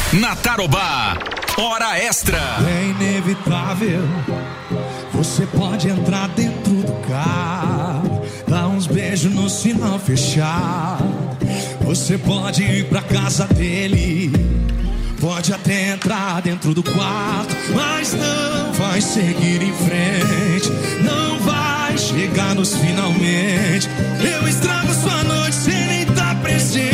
Na Tarobá, hora extra. É inevitável, você pode entrar dentro do carro, dar uns beijos no sinal fechado. Você pode ir pra casa dele, pode até entrar dentro do quarto, mas não vai seguir em frente, não vai chegar nos finalmente. Eu estrago sua noite sem nem estar presente.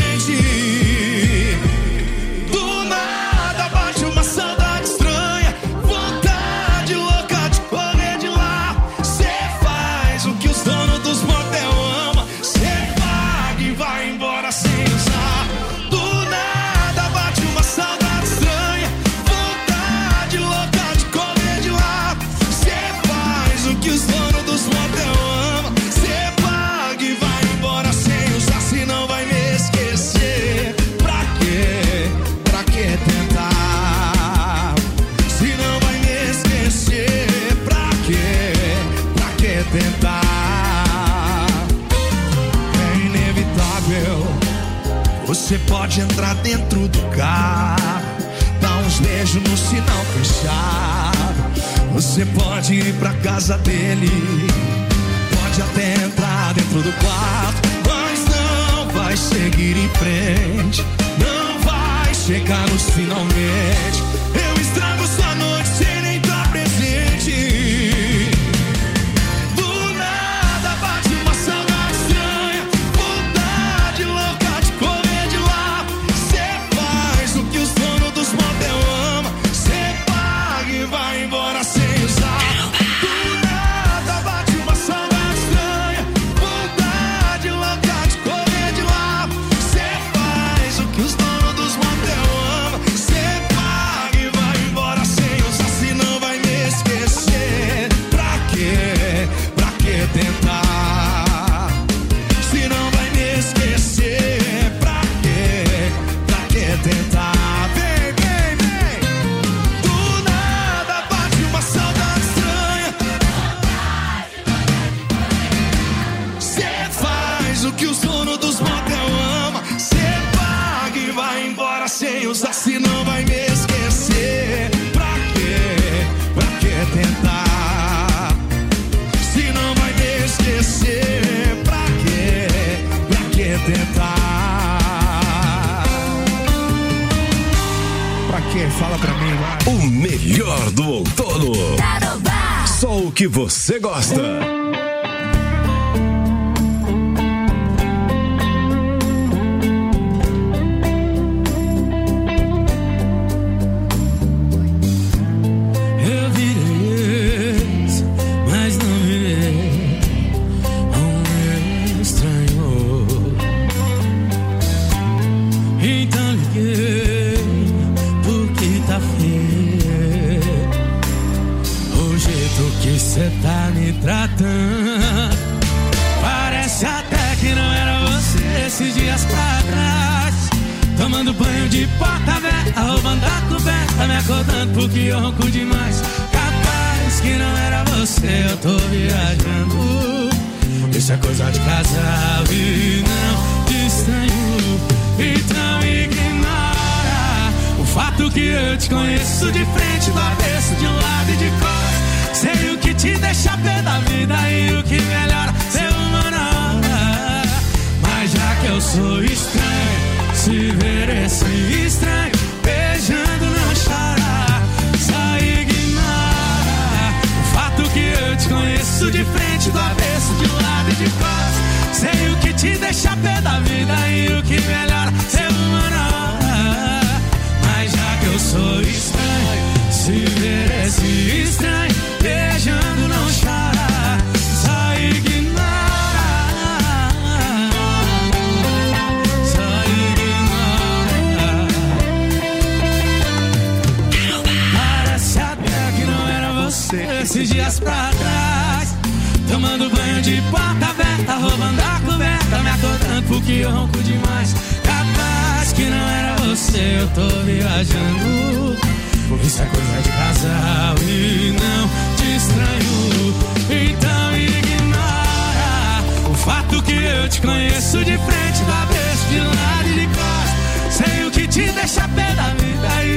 Do nada bate uma saudade estranha, vontade louca de correr de lá. Cê faz o que os donos dos motel amam, cê paga e vai embora sem usar. Do nada bate uma saudade estranha, vontade louca de correr de lá. Cê faz o que os donos dos motel amam, cê paga e vai embora sem usar. Se não vai me esquecer, pra quê? Pra que tentar? Se não vai me esquecer, pra quê? Pra que tentar? É inevitável, você pode entrar dentro do carro, dar uns beijos no sinal fechado. Você pode ir pra casa dele, pode até entrar dentro do quarto, mas não vai seguir em frente, não vai chegar nos finalmente. Eu estrago sua noite sem nem estar presente. Do nada bate uma saudade estranha, vontade louca de correr de lá. Cê faz o que os donos dos motel amam, cê paga e vai embora sem usar. Do nada bate uma saudade estranha, vontade louca de correr de lá. Cê faz o que os donos dos motel amam, cê paga e vai embora sem usar. Se não vai me esquecer, pra quê? Pra que tentar? Se não vai me esquecer, pra quê? Pra que tentar? Vem, vem, vem. Do nada bate uma saudade estranha, cê faz o que os donos dos motel amam, cê paga e vai embora sem usar. Se não vai me esquecer, pra quê? Pra que tentar? Se não vai me esquecer, pra quê? Pra que tentar? Pra quê? Fala pra mim, vai. O melhor do outono. Tarobá. Só o que você gosta. Eu virei ex, mas não virei um estranho. Então liguei porque tá feio o jeito que cê tá me tratando. Parece até que não era você esses dias pra trás. Tomando banho de porta aberta, roubando a coberta, me acordando porque eu ronco demais. Capaz que não era você, eu tô viajando. Isso é coisa de casal e não de estranho. Então ignora o fato que eu te conheço de frente, do avesso, de um lado e de costas. Sei o que te deixa pé da vida e o que melhora ser uma hora. Mas já que eu sou estranho, se ver esse estranho beijando não chora. Só ignora o fato que eu te conheço de frente, do avesso, de um lado e de costas. Sei o que te deixa pé da vida e o que melhora ser humana. Mas já que eu sou estranho, se ver esse estranho beijando não chora. Só ignora. Esses dias pra trás, tomando banho de porta aberta, roubando a coberta, me acordando porque eu ronco demais. Capaz que não era você, eu tô viajando. Isso é coisa de casal e não te estranho. Então ignora o fato que eu te conheço de frente, do avesso, de lado e de costas. Sei o que te deixa pé da vida e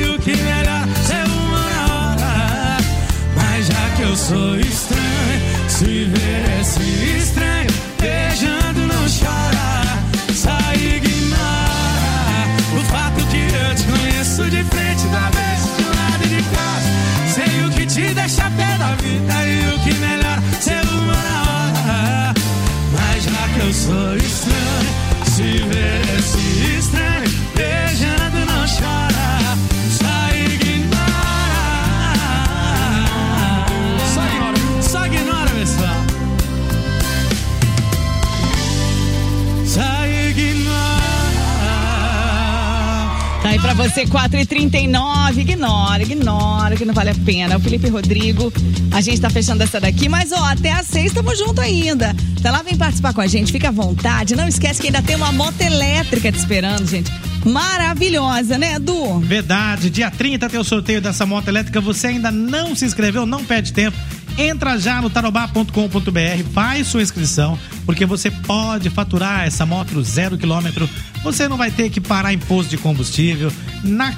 Tá aí pra você, 4h39, ignora, que não vale a pena. O Felipe Rodrigo, a gente tá fechando essa daqui, mas até às 6 tamo junto ainda. Tá lá, vem participar com a gente, fica à vontade. Não esquece que ainda tem uma moto elétrica te esperando, gente. Maravilhosa, né, Edu? Verdade, dia 30 tem o sorteio dessa moto elétrica. Você ainda não se inscreveu, não perde tempo. Entra já no tarobá.com.br, faz sua inscrição, porque você pode faturar essa moto 0 km. Você não vai ter que parar em posto de combustível. Na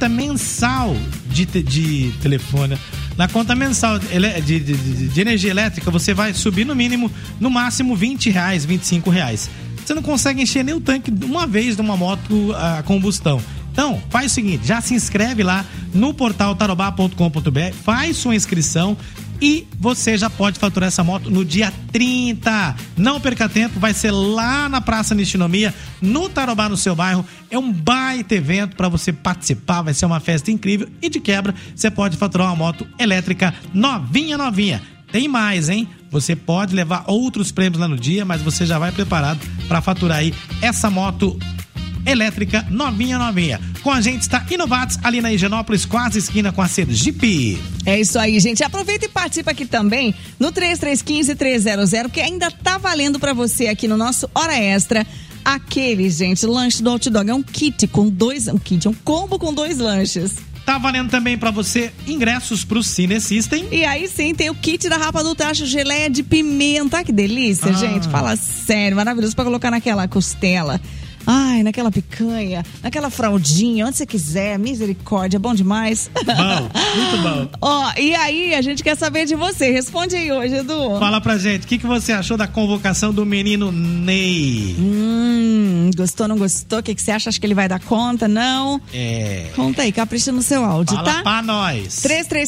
conta mensal de telefone, na conta mensal de energia elétrica, você vai subir no mínimo, no máximo R$20, R$25. Você não consegue encher nem o tanque uma vez de uma moto a combustão. Então, faz o seguinte, já se inscreve lá no portal tarobá.com.br, faz sua inscrição e você já pode faturar essa moto no dia 30. Não perca tempo, vai ser lá na Praça Nishinomiya, no Tarobá, no seu bairro. É um baita evento para você participar, vai ser uma festa incrível e de quebra você pode faturar uma moto elétrica novinha. Tem mais, hein? Você pode levar outros prêmios lá no dia, mas você já vai preparado para faturar aí essa moto elétrica novinha. Com a gente está Inovatos, ali na Higienópolis, quase esquina com a Sergipe. É isso aí, gente. Aproveita e participa aqui também no 3315-300, que ainda tá valendo para você aqui no nosso Hora Extra. Aquele, gente, lanche do Hot Dog. É um kit com um combo com 2 lanches. Tá valendo também pra você ingressos pro Cine System. E aí sim, tem o kit da Rapa do Tacho, geleia de pimenta. Que delícia, gente. Fala sério, maravilhoso pra colocar naquela costela. Ai, naquela picanha, naquela fraldinha, onde você quiser, misericórdia, bom demais. Bom, muito bom. Ó, e aí, a gente quer saber de você. Responde aí hoje, Edu. Fala pra gente, o que você achou da convocação do menino Ney? Gostou, não gostou? O que você acha? Acha que ele vai dar conta? Não? Conta aí, capricha no seu áudio, fala tá? Pra nós.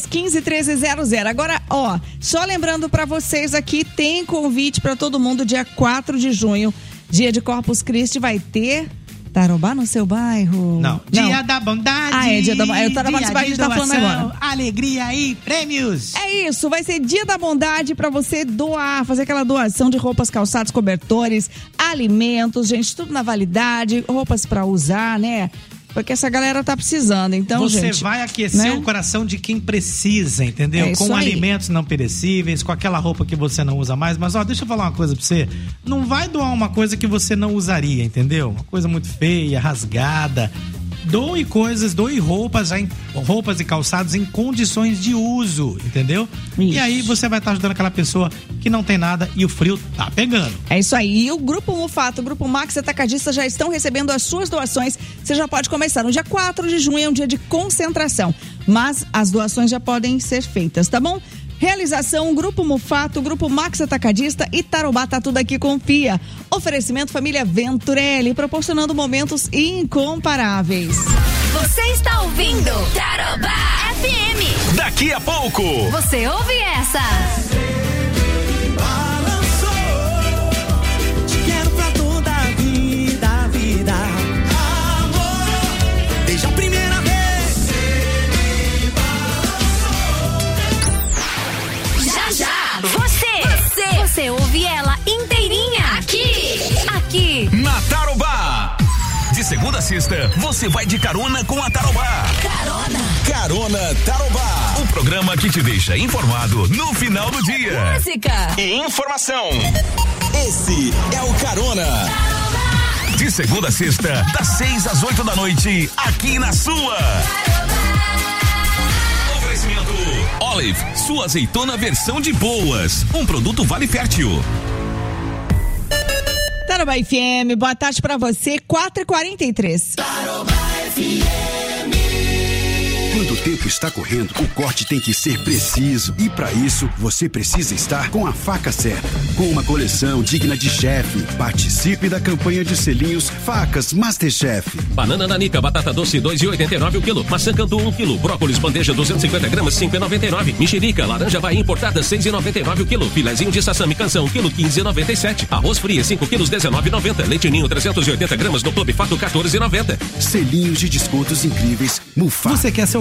3315-1300. Agora, ó, só lembrando pra vocês aqui, tem convite pra todo mundo dia 4 de junho. Dia de Corpus Christi vai ter Tarobá no seu bairro? Não. Dia da bondade. Dia da bondade. O Tarobá no seu bairro a gente tá falando agora. Alegria e prêmios. É isso, vai ser dia da bondade pra você doar, fazer aquela doação de roupas, calçados, cobertores, alimentos, gente, tudo na validade, roupas pra usar, né? Porque essa galera tá precisando, então, você gente... Você vai aquecer, né, o coração de quem precisa, entendeu? Com alimentos não perecíveis, com aquela roupa que você não usa mais. Mas, ó, deixa eu falar uma coisa pra você. Não vai doar uma coisa que você não usaria, entendeu? Uma coisa muito feia, rasgada. Doe roupas e calçados em condições de uso, entendeu? Isso. E aí você vai estar ajudando aquela pessoa que não tem nada e o frio tá pegando. É isso aí. E o Grupo Mufato, o Grupo Max Atacadista já estão recebendo as suas doações. Você já pode começar. No dia 4 de junho é um dia de concentração, mas as doações já podem ser feitas, tá bom? Realização, Grupo Mufato, Grupo Max Atacadista e Tarobá, tá tudo aqui, confia. Oferecimento Família Venturelli, proporcionando momentos incomparáveis. Você está ouvindo Tarobá FM. Daqui a pouco você ouve essa. Te quero pra toda a vida. Amor, desde a primeira vez. Você ouve ela inteirinha aqui na Tarobá. De segunda a sexta, você vai de carona com a Tarobá. Carona Tarobá. O programa que te deixa informado no final do dia. Música e informação. Esse é o Carona. Tarobá. De segunda a sexta, das 6 às 8 da noite, aqui na sua. Olive, sua azeitona versão de boas. Um produto Vale Fértil. Tarobá FM, boa tarde pra você, 4h43. Tarobá FM. Quando o tempo está correndo, o corte tem que ser preciso. E para isso, você precisa estar com a faca certa. Com uma coleção digna de chefe. Participe da campanha de selinhos Facas Masterchef. Banana nanica, batata doce, 2,89 o quilo. Maçã Cantu, 1 quilo. Brócolis bandeja, 250 gramas, 5,99. Mexerica, laranja Bahia importada, 6,99 o quilo. Filezinho de sassami canção, quilo, 15,97. Arroz fria, 5 quilos, 19,90. Leite ninho, 380 gramas no Clube Fato, 14,90. Selinhos de descontos incríveis. Mufato. Você quer seu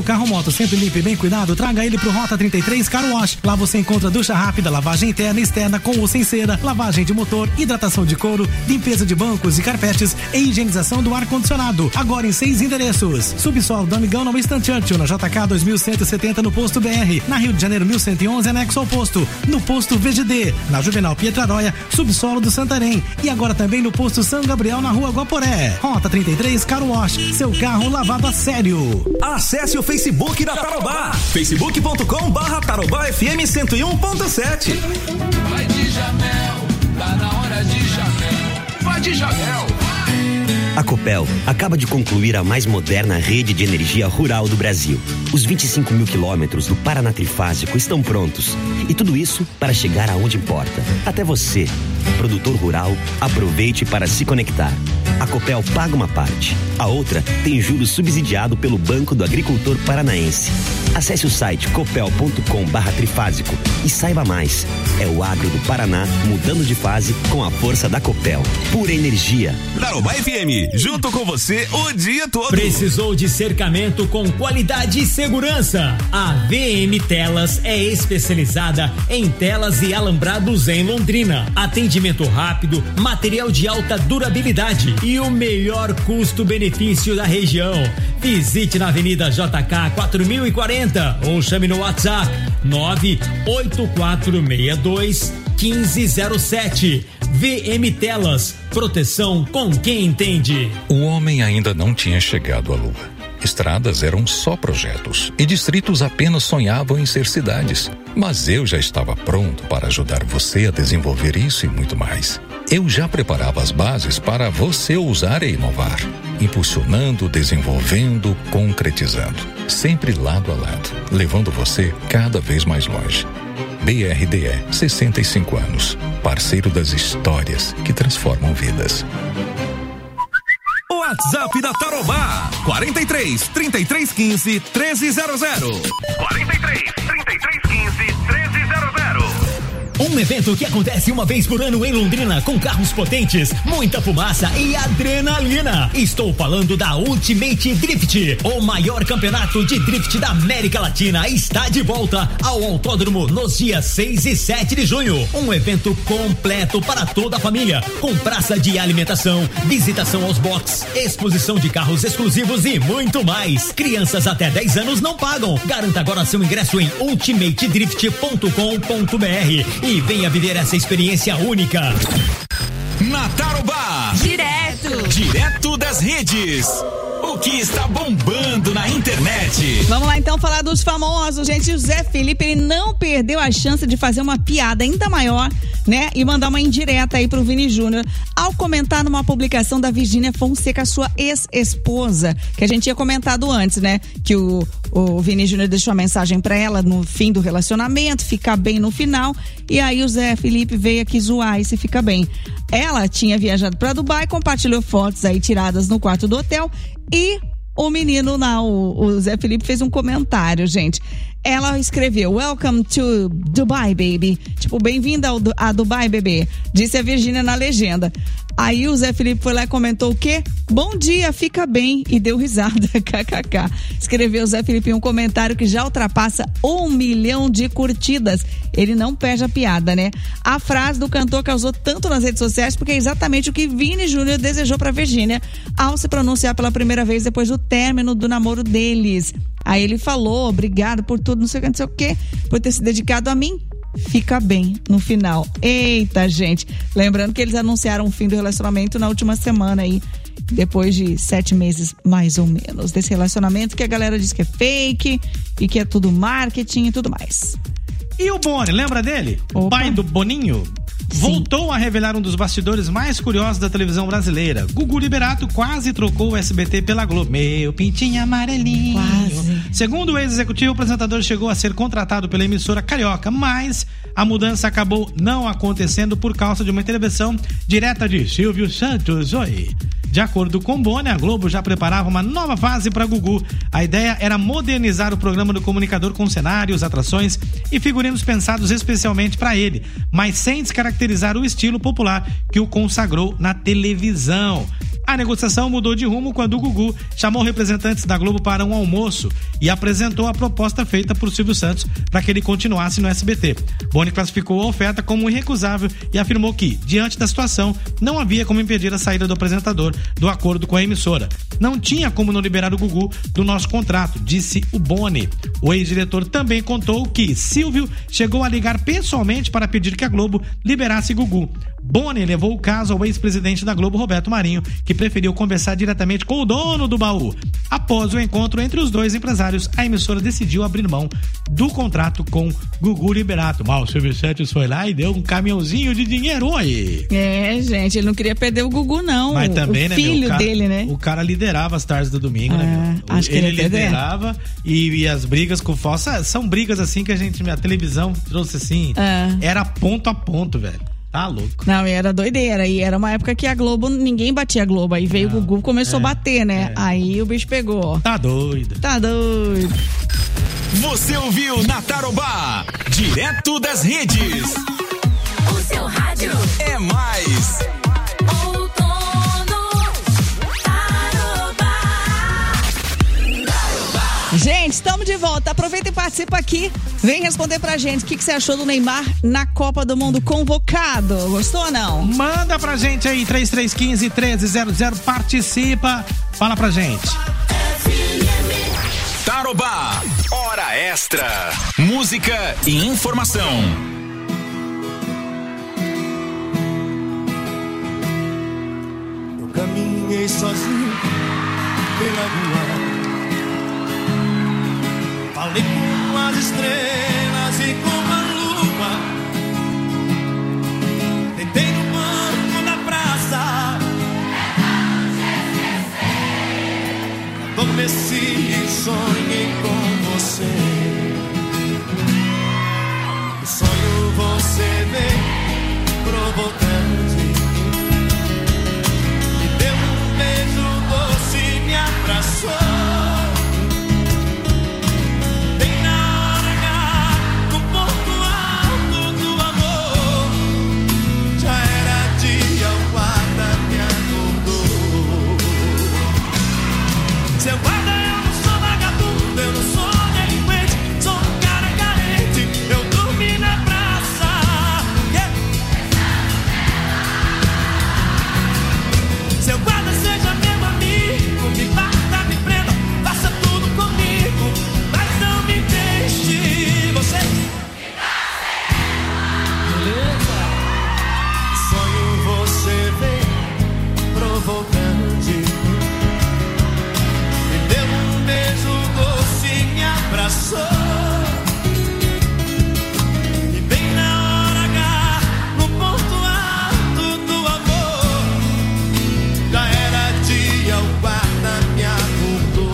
carro moto sempre limpo e bem cuidado, traga ele pro Rota 33 Car Wash. Lá você encontra ducha rápida, lavagem interna e externa com ou sem cera, lavagem de motor, hidratação de couro, limpeza de bancos e carpetes e higienização do ar-condicionado. Agora em 6 endereços. Subsolo do Amigão no Winston Churchill, na JK 2170 no Posto BR. Na Rio de Janeiro 1111, anexo ao posto. No Posto VGD. Na Juvenal Pietraróia, subsolo do Santarém. E agora também no Posto São Gabriel, na Rua Guaporé. Rota 33 Car Wash. Seu carro lavado a sério. Acesse o Facebook da Tarobá. facebook.com/Tarobá FM 101.7. Vai de Jamel, tá na hora de Jamel. Vai de Jamel. A Copel acaba de concluir a mais moderna rede de energia rural do Brasil. Os 25 mil quilômetros do Paraná Trifásico estão prontos. E tudo isso para chegar aonde importa. Até você, produtor rural, aproveite para se conectar. A Copel paga uma parte. A outra tem juros subsidiado pelo Banco do Agricultor Paranaense. Acesse o site copel.com/trifásico e saiba mais. É o agro do Paraná mudando de fase com a força da Copel. Pura energia. Tarobá FM, junto com você o dia todo. Precisou de cercamento com qualidade e segurança? A VM Telas é especializada em telas e alambrados em Londrina. Atendimento rápido, material de alta durabilidade e o melhor custo-benefício da região. Visite na Avenida JK 4040 ou chame no WhatsApp 98462-1507. VM Telas, proteção com quem entende. O homem ainda não tinha chegado à Lua. Estradas eram só projetos e distritos apenas sonhavam em ser cidades. Mas eu já estava pronto para ajudar você a desenvolver isso e muito mais. Eu já preparava as bases para você ousar e inovar, impulsionando, desenvolvendo, concretizando, sempre lado a lado, levando você cada vez mais longe. BRDE, 65 anos, parceiro das histórias que transformam vidas. WhatsApp da Tarobá, 43 33 15 1300. 43 33 15 1300. Um evento que acontece uma vez por ano em Londrina com carros potentes, muita fumaça e adrenalina. Estou falando da Ultimate Drift. O maior campeonato de drift da América Latina está de volta ao autódromo nos dias 6 e 7 de junho. Um evento completo para toda a família, com praça de alimentação, visitação aos boxes, exposição de carros exclusivos e muito mais. Crianças até 10 anos não pagam. Garanta agora seu ingresso em ultimatedrift.com.br e venha viver essa experiência única. Na Tarobá. Direto das redes. O que está bombando na internet? Vamos lá então falar dos famosos, gente. O Zé Felipe, ele não perdeu a chance de fazer uma piada ainda maior, né? E mandar uma indireta aí pro Vini Júnior ao comentar numa publicação da Virgínia Fonseca, sua ex-esposa, que a gente tinha comentado antes, né? Que o Vini Júnior deixou a mensagem pra ela no fim do relacionamento, ficar bem no final, e aí o Zé Felipe veio aqui zoar esse fica bem. Ela tinha viajado pra Dubai, compartilhou fotos aí tiradas no quarto do hotel e o menino lá, o Zé Felipe, fez um comentário, gente. Ela escreveu, welcome to Dubai, baby. Tipo, bem-vinda a Dubai, bebê. Disse a Virgínia na legenda. Aí o Zé Felipe foi lá e comentou o quê? Bom dia, fica bem. E deu risada, kkk. Escreveu o Zé Felipe um comentário que já ultrapassa 1 milhão de curtidas. Ele não perde a piada, né? A frase do cantor causou tanto nas redes sociais porque é exatamente o que Vini Júnior desejou pra Virgínia ao se pronunciar pela primeira vez depois do término do namoro deles. Aí ele falou, obrigado por tudo, não sei o que, por ter se dedicado a mim. Fica bem no final. Eita, gente. Lembrando que eles anunciaram o fim do relacionamento na última semana aí, depois de 7 meses, mais ou menos, desse relacionamento que a galera diz que é fake e que é tudo marketing e tudo mais. E o Boni, lembra dele? O pai do Boninho? Voltou a revelar um dos bastidores mais curiosos da televisão brasileira. Gugu Liberato quase trocou o SBT pela Globo. Meu pintinho amarelinho. Quase. Segundo o ex-executivo, o apresentador chegou a ser contratado pela emissora carioca, mas a mudança acabou não acontecendo por causa de uma intervenção direta de Silvio Santos. Oi. De acordo com Boni, a Globo já preparava uma nova fase para Gugu. A ideia era modernizar o programa do comunicador com cenários, atrações e figurinos pensados especialmente para ele, mas sem descaracterizar o estilo popular que o consagrou na televisão. A negociação mudou de rumo quando o Gugu chamou representantes da Globo para um almoço e apresentou a proposta feita por Silvio Santos para que ele continuasse no SBT. Boni classificou a oferta como irrecusável e afirmou que, diante da situação, não havia como impedir a saída do apresentador do acordo com a emissora. Não tinha como não liberar o Gugu do nosso contrato, disse o Boni. O ex-diretor também contou que Silvio chegou a ligar pessoalmente para pedir que a Globo liberasse Gugu. Boni levou o caso ao ex-presidente da Globo, Roberto Marinho, que preferiu conversar diretamente com o dono do baú. Após o encontro entre os dois empresários, a emissora decidiu abrir mão do contrato com Gugu Liberato. Mas o Silvio Santos foi lá e deu um caminhãozinho de dinheiro aí. Gente, ele não queria perder o Gugu, não. Mas também, o filho dele, né? O cara liderava as tardes do domingo, né? Acho que ele liderava e as brigas com falsa são brigas assim que a televisão trouxe assim. Era ponto a ponto, velho. Tá louco. Não, era doideira. E era uma época que a Globo, ninguém batia a Globo. Aí veio o Gugu, começou a bater, né? Aí o bicho pegou. Tá doido. Você ouviu na Tarobá, direto das redes. O seu rádio é mais. Gente, estamos de volta. Aproveita e participa aqui. Vem responder pra gente o que você achou do Neymar na Copa do Mundo convocado. Gostou ou não? Manda pra gente aí, 3315-1300. Participa. Fala pra gente. Tarobá, hora extra. Música e informação. Eu caminhei sozinho pela rua. Falei com as estrelas e com a lua. Deitei no banco da praça. Adormeci e sonhei com você. O sonho você veio provocante. Me deu um beijo doce, me abraçou. Seu guarda, eu não sou vagabundo, eu não sou delinquente, sou um cara carente, eu dormi na praça. Seu guarda, seja meu amigo, me bata, me prenda, faça tudo comigo, mas não me deixe. Você beleza? Sonho você vem provocante. Abraçou e bem na hora H, no ponto alto do amor, já era dia, o guarda me acordou.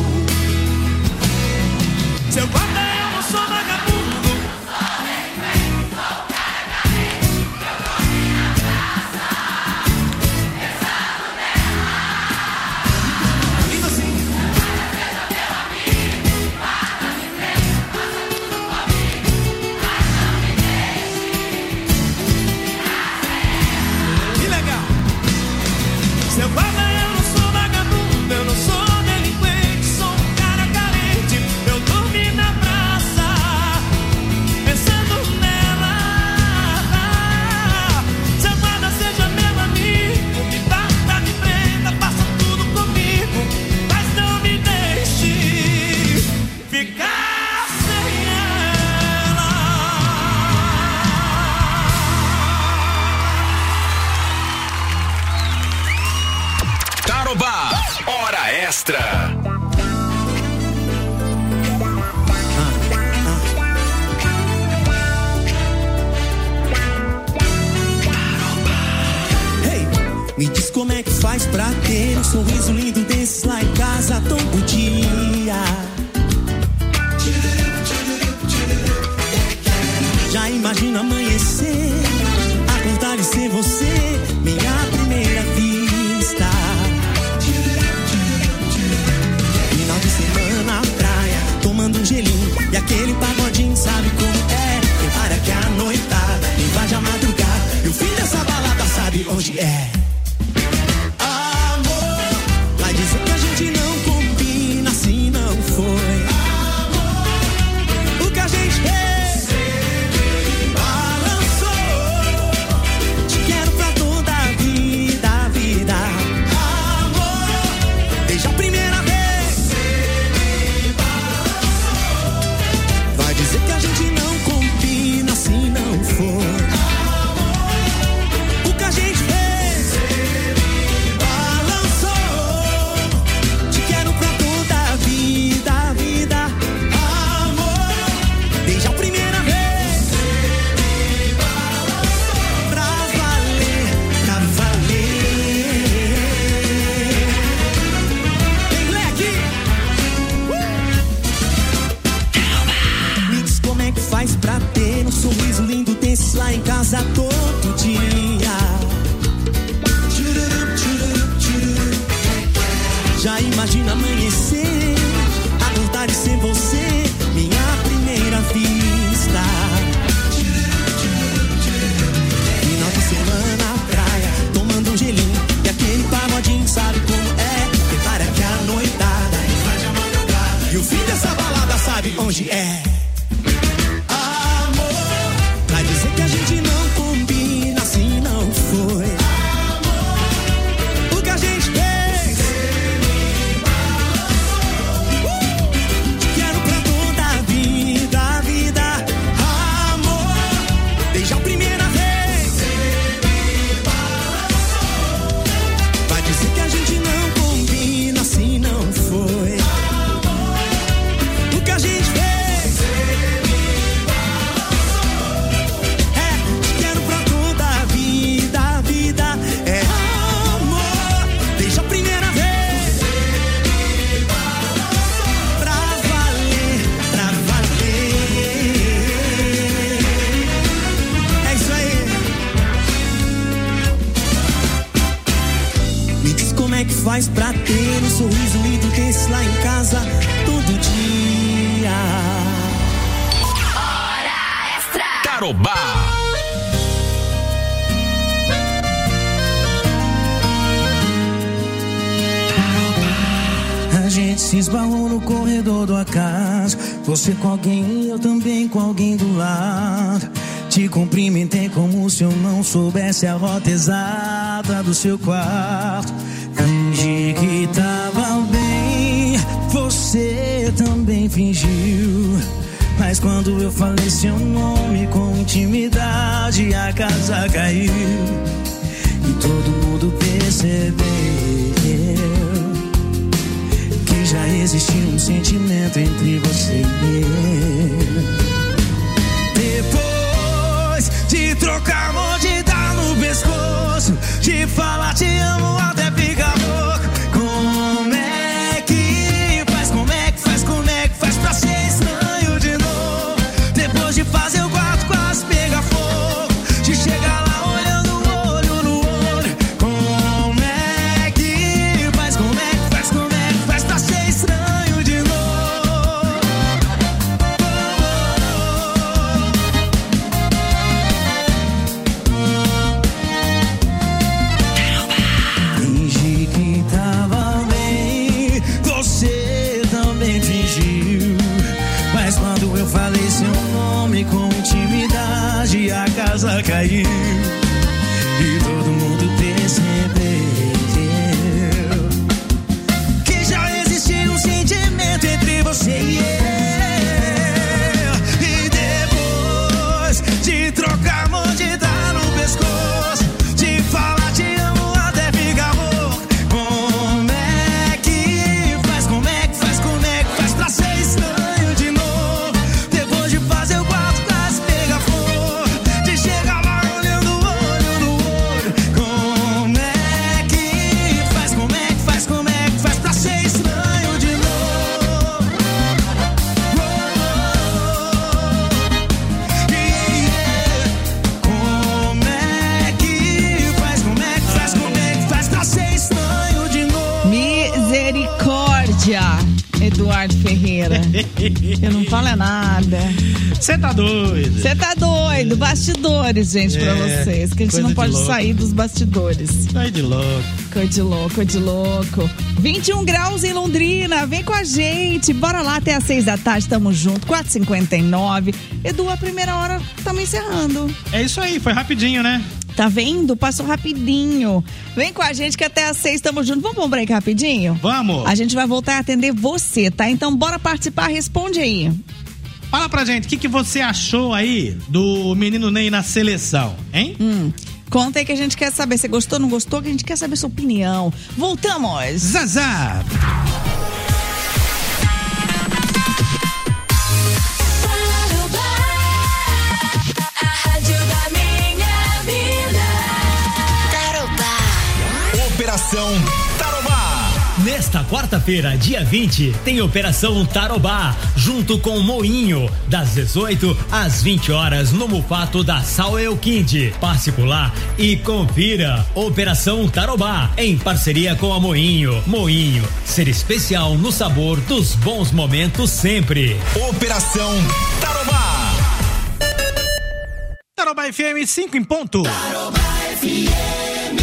Seu guarda, eu não sou vagabundo, sou delinquente, sou cara carente, eu dormi na praça, pensando nela. Lindo assim. Seu guarda, eu não sou vagabundo, eu não sou delinquente, sou um cara carente, eu dormi na praça, pensando nela. Seu guarda, seja meu amigo, me bata, me prenda, faça tudo comigo, mas não me deixe ficar sem ela. Tarobá, hora extra. Hey, me diz como é que faz pra ter um sorriso lindo desses lá em casa todo dia. Já imagino amanhecer, acordar e ser você, minha primeira vista. Final de semana na praia, tomando um gelinho e aquele pagodinho, sabe como é? Prepara que a noitada invade a madrugada e o fim dessa balada sabe onde é. Amor, Sorriso lindo desses lá em casa todo dia. Já imagina amanhecer, acordar e ser você, minha primeira vista. Final de semana, praia, tomando um gelinho e aquele pagodinho, sabe como é? Prepara que a noitada e o fim dessa balada sabe onde é. Amor, vai dizer que a gente não combina, assim não foi. Amor, o que a gente fez. Te quero pra toda a vida, amor, desde a primeira vez. Vai dizer que a gente não combina, assim não foi. O que a gente fez. Te quero pra toda a vida, é amor, desde a primeira vez. Pra valer, é isso aí. Me diz como é que faz pra ter um sorriso lindo desse lá em casa todo dia. Tarobá. A gente se esbarrou no corredor do acaso. Você com alguém e eu também com alguém do lado. Te cumprimentei como se eu não soubesse a rota exata do seu quarto. Fingi que tava bem, você também fingiu. Mas quando eu falei seu nome com intimidade, a casa caiu. E todo mundo percebeu que já existia um sentimento entre você e eu. Depois de trocar amor, de dar no pescoço, de falar te amo até ficar louco. Como é que faz, como é que faz, como é que faz pra ser estranho de novo? Depois de fazer o quarto quase pegar fogo, de chegar lá olhando olho no olho. Como é que faz, como é que faz, como é que faz pra ser estranho de novo? Fingi que tava bem, você também fingiu. Mas quando eu falei seu nome com intimidade, a casa caiu. E todo mundo percebeu que já existia um sentimento entre você e eu. E depois de trocar amor, de dar no pescoço, de falar te amo até ficar louco. Como é que faz, como é que faz, como é que faz pra ser estranho de novo? Depois de fazer o quarto quase pegar fogo, de chegar lá olhando olho no olho. Como é que faz, como é que faz, como é que faz pra ser estranho de novo? Como é que faz, como é que faz, como é que faz pra ser estranho de novo? Misericórdia, Eduardo Ferreira. Eu não falo nada. Você tá doido. Você tá doido. Bastidores, gente, pra vocês. Que a gente coisa não de pode louco. sair dos bastidores. Sai de louco. Coisa de louco, coisa de louco. 21 graus em Londrina. Vem com a gente. Bora lá até às 6 da tarde. Tamo junto. 4h59. Edu, a primeira hora estamos encerrando. É isso aí, foi rapidinho, né? Tá vendo? Passou rapidinho. Vem com a gente que até às 6 estamos juntos. Vamos pra um break rapidinho? Vamos. A gente vai voltar a atender você, tá? Então bora participar, responde aí. Fala pra gente, o que você achou aí do menino Ney na seleção, hein? Conta aí que a gente quer saber. Você gostou, não gostou? Que a gente quer saber sua opinião. Voltamos. Zazá. Operação Tarobá. Nesta quarta-feira, dia 20, tem Operação Tarobá, junto com o Moinho, das 18 às 20 horas no Mufato da Sauel Kind. Passe por lá e confira. Operação Tarobá, em parceria com a Moinho. Moinho, ser especial no sabor dos bons momentos sempre. Operação Tarobá. Tarobá FM 5 em ponto. Tarobá FM.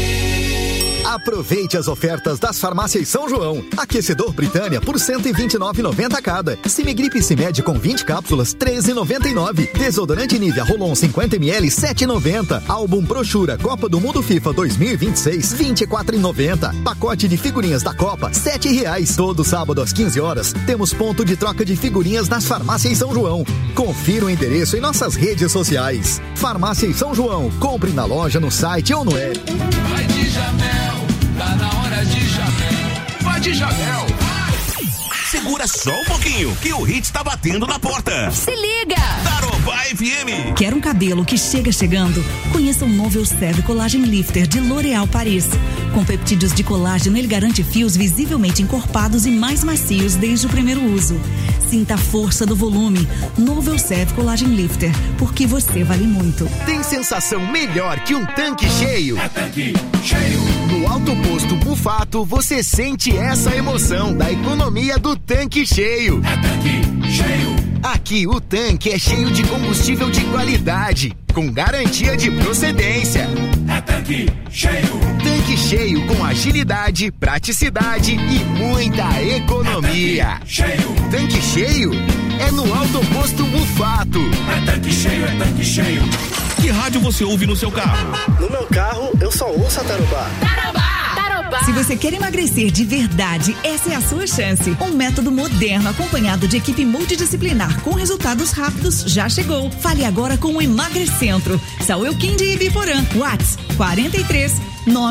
Aproveite as ofertas das farmácias São João. Aquecedor Britânia por R$ 129,90 cada. Simigripe Cimed com 20 cápsulas, R$ 13,99. Desodorante Nivea Rolon 50 ml, R$ 7,90. Álbum Brochura Copa do Mundo FIFA 2026, R$ 24,90. Pacote de figurinhas da Copa, R$ 7,00. Todo sábado às 15 horas, temos ponto de troca de figurinhas nas farmácias São João. Confira o endereço em nossas redes sociais. Farmácias São João. Compre na loja, no site ou no app. Vai de Jamel, tá na hora de Jamel. Vai de Jamel. Segura só um pouquinho, que o Hits tá batendo na porta. Se liga! Tarobá FM. Quer um cabelo que chega chegando? Conheça o Novel Seve Collagen Lifter de L'Oréal Paris. Com peptídeos de colágeno, ele garante fios visivelmente encorpados e mais macios desde o primeiro uso. Sinta a força do volume. Novel Seve Collagen Lifter, porque você vale muito. Tem sensação melhor que um tanque cheio? É tanque cheio. No Alto Posto Mufato, você sente essa emoção da economia do tanque cheio. É tanque cheio. Aqui o tanque é cheio de combustível de qualidade, com garantia de procedência. É tanque cheio. Tanque cheio com agilidade, praticidade e muita economia. É cheio. Tanque cheio é no Alto Posto Mufato. É tanque cheio, é tanque cheio. Que rádio você ouve no seu carro? No meu carro, eu só ouço a Tarobá. Tarobá! Se você quer emagrecer de verdade, essa é a sua chance. Um método moderno acompanhado de equipe multidisciplinar com resultados rápidos já chegou. Fale agora com o Emagrecentro. Sauel Kind e Biporã. WhatsApp 43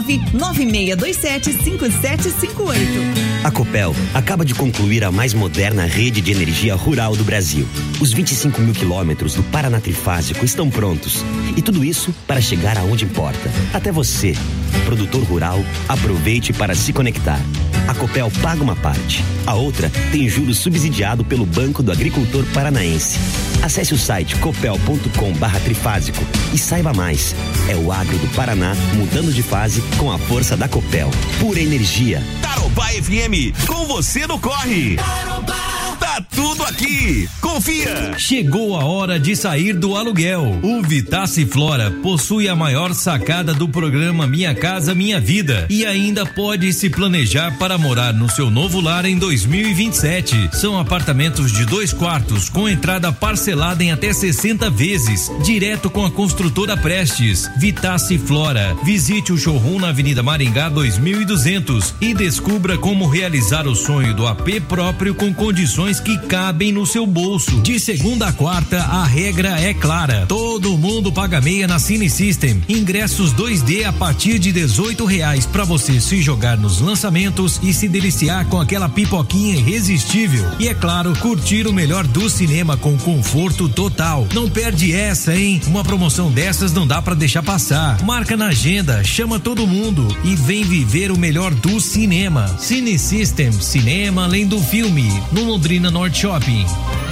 99627 5758. A Copel acaba de concluir a mais moderna rede de energia rural do Brasil. Os 25 mil quilômetros do Paraná Trifásico estão prontos. E tudo isso para chegar aonde importa. Até você, produtor rural, aproveite para se conectar. A Copel paga uma parte. A outra tem juros subsidiado pelo Banco do Agricultor Paranaense. Acesse o site copel.com/trifásico e saiba mais. É o agro do Paraná mudando de fase com a força da Copel. Pura energia. Tarobá FM, com você no corre. Tarobá. Tá tudo aqui. Confia. Chegou a hora de sair do aluguel. O Vitace Flora possui a maior sacada do programa Minha Casa Minha Vida e ainda pode se planejar para morar no seu novo lar em 2027. São apartamentos de 2 quartos com entrada parcelada em até 60 vezes, direto com a construtora Prestes. Vitace Flora. Visite o showroom na Avenida Maringá 2200 e descubra como realizar o sonho do AP próprio com condições que cabem no seu bolso. De segunda a quarta, a regra é clara. Todo mundo paga meia na Cine System. Ingressos 2D a partir de R$18 para você se jogar nos lançamentos e se deliciar com aquela pipoquinha irresistível. E é claro, curtir o melhor do cinema com conforto total. Não perde essa, hein? Uma promoção dessas não dá para deixar passar. Marca na agenda, chama todo mundo e vem viver o melhor do cinema. Cine System, cinema além do filme, no Londrina Norte Shopping.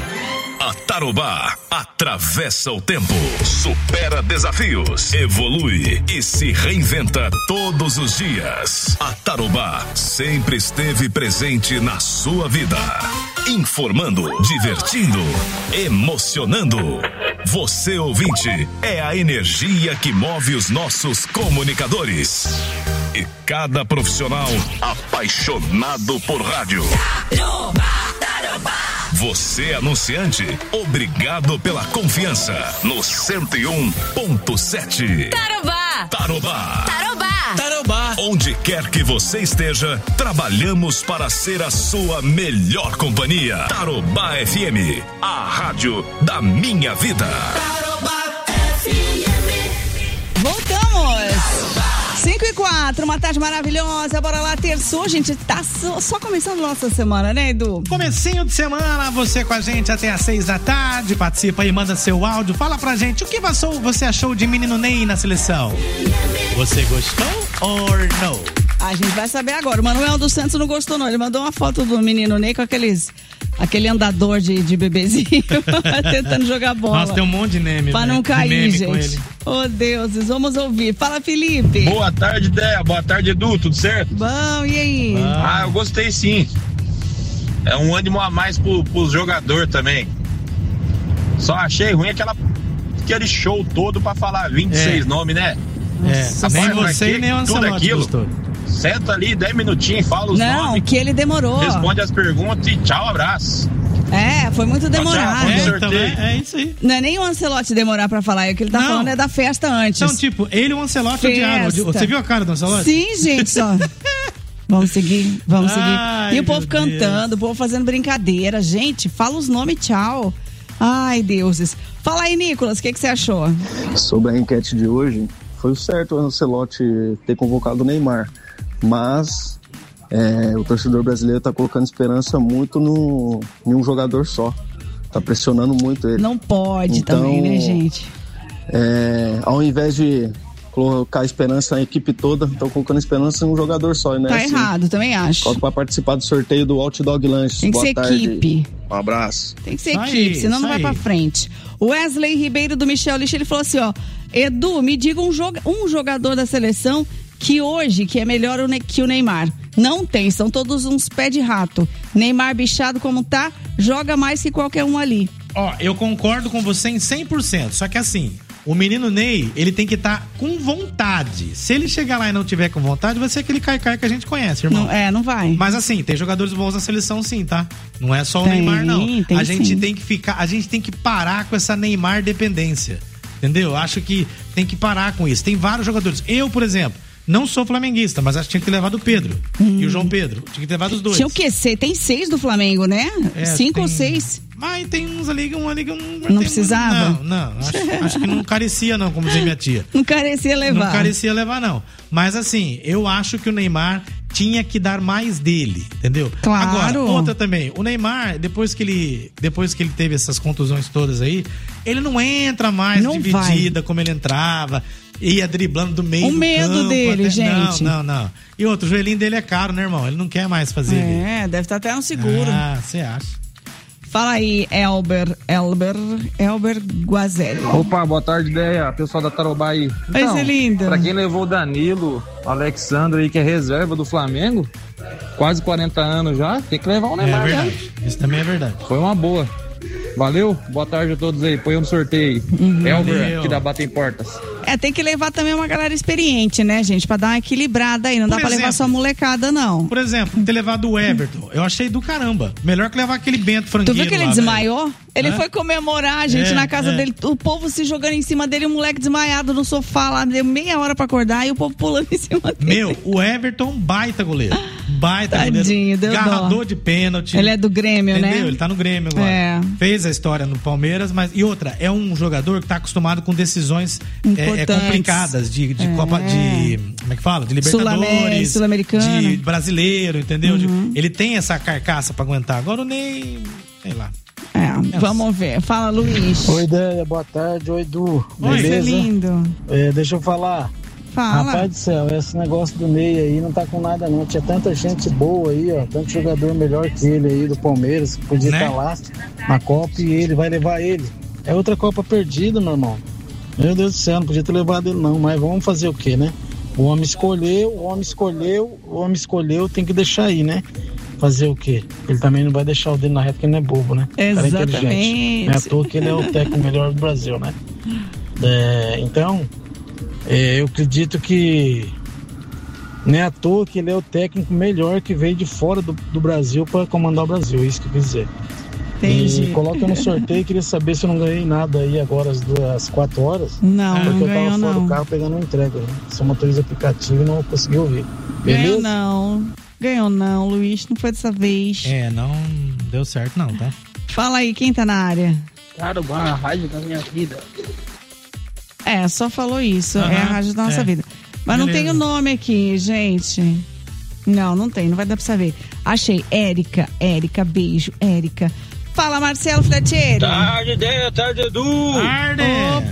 A Tarobá atravessa o tempo, supera desafios, evolui e se reinventa todos os dias. A Tarobá sempre esteve presente na sua vida, informando, divertindo, emocionando. Você, ouvinte, é a energia que move os nossos comunicadores. E cada profissional apaixonado por rádio. Tarobá, Tarobá. Você, anunciante, obrigado pela confiança no 101.7. Tarobá! Tarobá! Tarobá! Tarobá! Onde quer que você esteja, trabalhamos para ser a sua melhor companhia. Tarobá FM, a rádio da minha vida. Tarobá FM. Voltamos! 5:04, uma tarde maravilhosa, bora lá, terçou, gente, tá só começando nossa semana, né, Edu? Comecinho de semana, você com a gente até às 6 da tarde, participa aí, manda seu áudio, fala pra gente, o que você achou de Menino Ney na seleção? Você gostou or não? A gente vai saber agora. O Manuel dos Santos não gostou, não. Ele mandou uma foto do menino Ney com aquele andador de bebezinho tentando jogar bola. Nossa, tem um monte de meme. Pra não cair, gente. Oh, deuses, vamos ouvir. Fala, Felipe. Boa tarde, Déia. Boa tarde, Edu. Tudo certo? Bom, e aí? Eu gostei sim. É um ânimo a mais pros jogadores também. Só achei ruim aquele show todo pra falar 26 nomes, né? Nem você nem o Ancelotti gostou. Senta ali 10 minutinhos, fala os nomes. Não, que ele demorou. Responde as perguntas e tchau, abraço. Foi muito demorado. É isso aí. Não é nem o Ancelotti demorar pra falar, o que ele tá falando é da festa antes. Então, tipo, ele e o Ancelotti odiaram. Você viu a cara do Ancelotti? Sim, gente, só. Vamos seguir. E o povo cantando, o povo fazendo brincadeira. Gente, fala os nomes, tchau. Ai, deuses. Fala aí, Nicolas, o que você achou? Sobre a enquete de hoje, foi o certo o Ancelotti ter convocado o Neymar. Mas o torcedor brasileiro está colocando esperança muito em um jogador só. Tá pressionando muito ele. Não pode também, né, gente? Ao invés de colocar esperança na equipe toda, estão colocando esperança em um jogador só, né? Tá errado, também acho. Coloca pra participar do sorteio do Hot Dog Lanches. Tem que ser equipe. Um abraço. Tem que ser equipe, senão não vai pra frente. O Wesley Ribeiro do Michel Lixo, ele falou assim, ó: Edu, me diga um jogador da seleção que hoje, que é melhor que o Neymar. Não tem, são todos uns pé de rato. Neymar bichado como tá, joga mais que qualquer um ali. Ó, eu concordo com você em 100%, só que assim, o menino Ney, ele tem que estar com vontade. Se ele chegar lá e não tiver com vontade, vai ser aquele caicai que a gente conhece, irmão. Não vai. Mas assim, tem jogadores bons na seleção sim, tá? Não é só o Neymar, não. A gente tem que parar com essa Neymar dependência. Entendeu? Acho que tem que parar com isso. Tem vários jogadores. Eu, por exemplo, não sou flamenguista, mas acho que tinha que ter levado o Pedro e o João Pedro. Tinha que ter levado os dois. Tinha o quê? Tem 6 do Flamengo, né? 5 ou 6. Mas tem uns ali que eu não precisava? Não. Acho que não carecia, não, como dizia minha tia. Não carecia levar. Não carecia levar, não. Mas assim, eu acho que o Neymar tinha que dar mais dele, entendeu? Claro. Agora, outra também. O Neymar, depois que ele teve essas contusões todas aí, ele não entra mais dividida como ele entrava. Ia driblando do meio do campo. O medo dele, gente. Não. E outro, o joelhinho dele é caro, né, irmão? Ele não quer mais fazer. Deve estar até no seguro. Você acha? Fala aí, Elber Guazelli. Opa, boa tarde, Déia, pessoal da Tarobá aí. Vai ser lindo. Pra quem levou o Danilo, o Alexandre aí, que é reserva do Flamengo, quase 40 anos já, tem que levar o Neymar. É verdade, isso também é verdade. Foi uma boa. Valeu, boa tarde a todos aí, põe um sorteio. Elber, aqui da Batem Portas. Tem que levar também uma galera experiente, né, gente? Pra dar uma equilibrada aí, não dá pra levar só molecada, não. Por exemplo, ter levado o Everton, eu achei do caramba. Melhor que levar aquele Bento Franqueiro. Tu viu que ele desmaiou? Ele foi comemorar, gente, na casa dele, o povo se jogando em cima dele, o moleque desmaiado no sofá lá, deu meia hora pra acordar e o povo pulando em cima dele. O Everton, baita goleiro. Tadinho, goleiro. Garrador de pênalti. Ele é do Grêmio, entendeu? né? Ele tá no Grêmio agora. Fez a história no Palmeiras, mas... E outra, é um jogador que tá acostumado com decisões complicadas de Copa de... Como é que fala? De Libertadores. Sul-Americana. De brasileiro, entendeu? Ele tem essa carcaça pra aguentar. Agora o Ney... Sei lá. Vamos ver. Fala, Luiz. Oi, Déia, boa tarde. Oi, Edu. Oi, beleza? Lindo. Deixa eu falar. Fala. Rapaz do céu, esse negócio do Ney aí não tá com nada não. Tinha tanta gente boa aí, ó. Tanto jogador melhor que ele aí do Palmeiras, que podia estar lá na Copa e ele vai levar ele. É outra Copa perdida, meu irmão. Meu Deus do céu, não podia ter levado ele não. Mas vamos fazer o quê, né? O homem escolheu, tem que deixar aí, né? Fazer o quê? Ele também não vai deixar o dele na reta, porque ele não é bobo, né? Exatamente. Não é à toa que ele é o técnico melhor do Brasil, né? Então, eu acredito que não é à toa que ele é o técnico melhor que veio de fora do Brasil para comandar o Brasil, isso que eu quis dizer. Entendi. E coloca no sorteio, queria saber se eu não ganhei nada aí agora às 4 horas. Não, porque não eu tava fora não. do carro pegando uma entrega, né? Sou motorista aplicativo e não consegui ouvir. Beleza? Ganhou não, Luiz, não foi dessa vez. Não deu certo não, tá? Fala aí, quem tá na área? Tarobá, a rádio da minha vida. Só falou isso, é a rádio da nossa vida. Mas não tem o nome aqui, gente. Não tem, não vai dar pra saber. Achei, Érica, beijo, Érica. Fala, Marcelo Fletieri. Tarde, Edu. Tarde.